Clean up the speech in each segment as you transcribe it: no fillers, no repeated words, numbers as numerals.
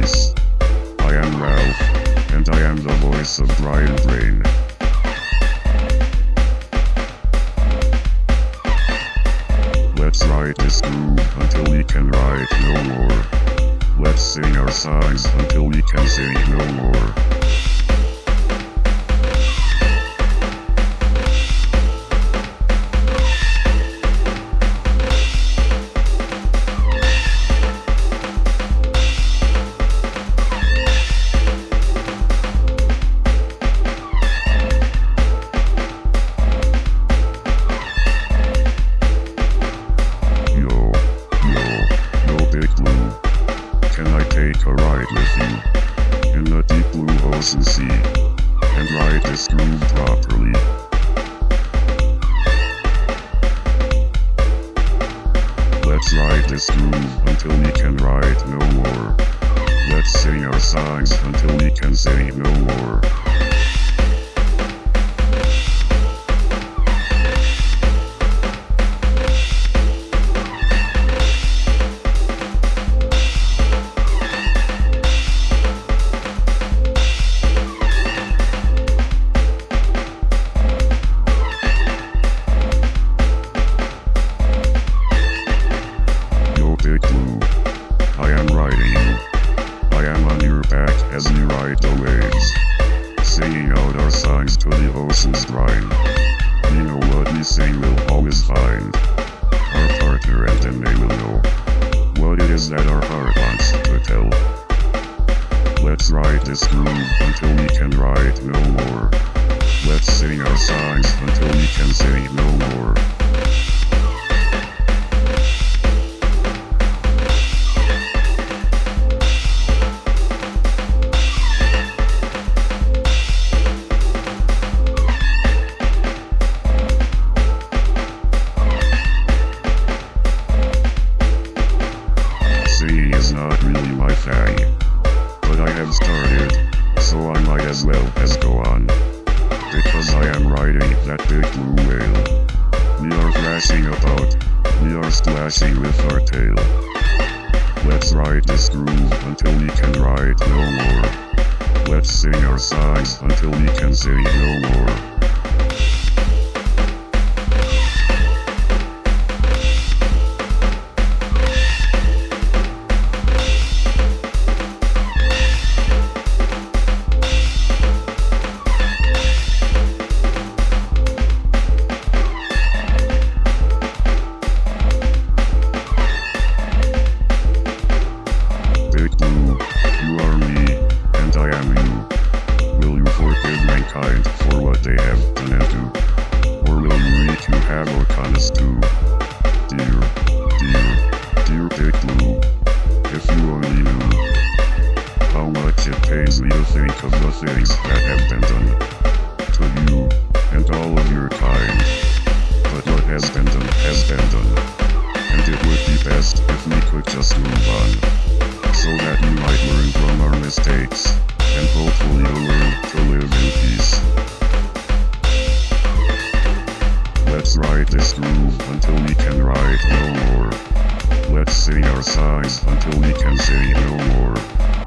voice. I am Ralph, and I am the voice of Brian Brain. Let's ride this groove until we can ride no more. Let's sing our songs until we can sing no more. Can I take a ride with you in the deep blue ocean sea and ride this groove properly? Let's ride this groove until we can ride no more. Let's sing our songs until we can sing no more. Big Blue, I am riding you. I am on your back as we ride the waves, singing out our songs to the ocean's brine. We know what we sing will always find our partner, and then they will know what it is that our heart wants to tell. Let's ride this groove until we can ride no more. Let's sing our songs until we can sing no more. Singing is not really my thing, but I have started, so I might as well as go on, because I am riding that big blue whale. We are thrashing about, we are splashing with our tail. Let's ride this groove until we can ride no more. Let's sing our songs until we can sing no more. Big Blue, you are me, and I am you. Will you forgive mankind for what they have done and do? Or will you wreak you havoc on us too? Dear Big Blue, if you only knew how much it pains me to think of the things that have been done to you and all of your kind. But what has been done has been done, and it would be best if we could just move on, so that we might learn from our mistakes, and hopefully learn to live in peace. Let's ride this groove until we can ride no more. Let's sing our songs until we can sing no more.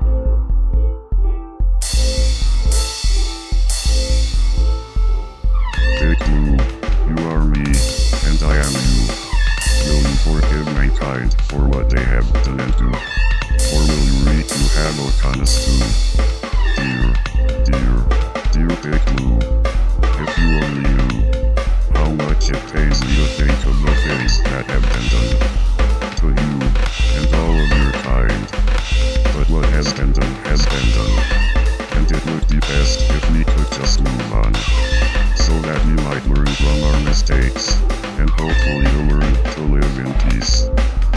Big Blue, you are me, and I am you. Will you forgive mankind for what they have done and do? Or will you wreak you havoc on us too? Dear Big Blue, if you only knew how much it pains me to think of the things that have been done to you and all of your kind. But what has been done has been done, and it would be best if we could just move on, so that we might learn from our mistakes, and hopefully learn to live in peace.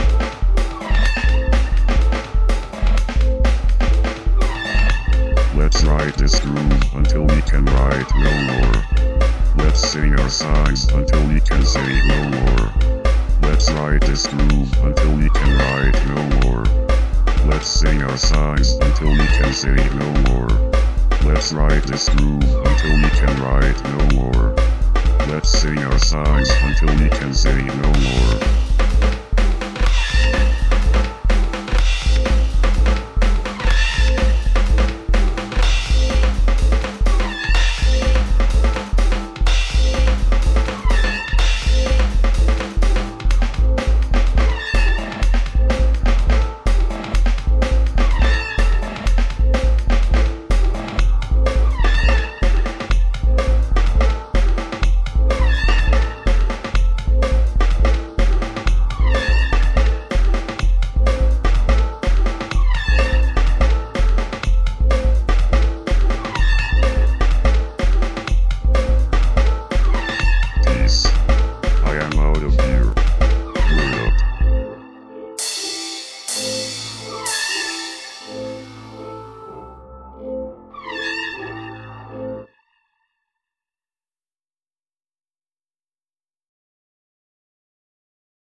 Let's ride this groove until we can ride no more. Let's sing our songs until we can sing no more. Let's ride this groove until we can ride no more. Let's sing our songs until we can sing no more. Let's ride this groove until we can ride no more. Let's sing our songs until we can sing no more.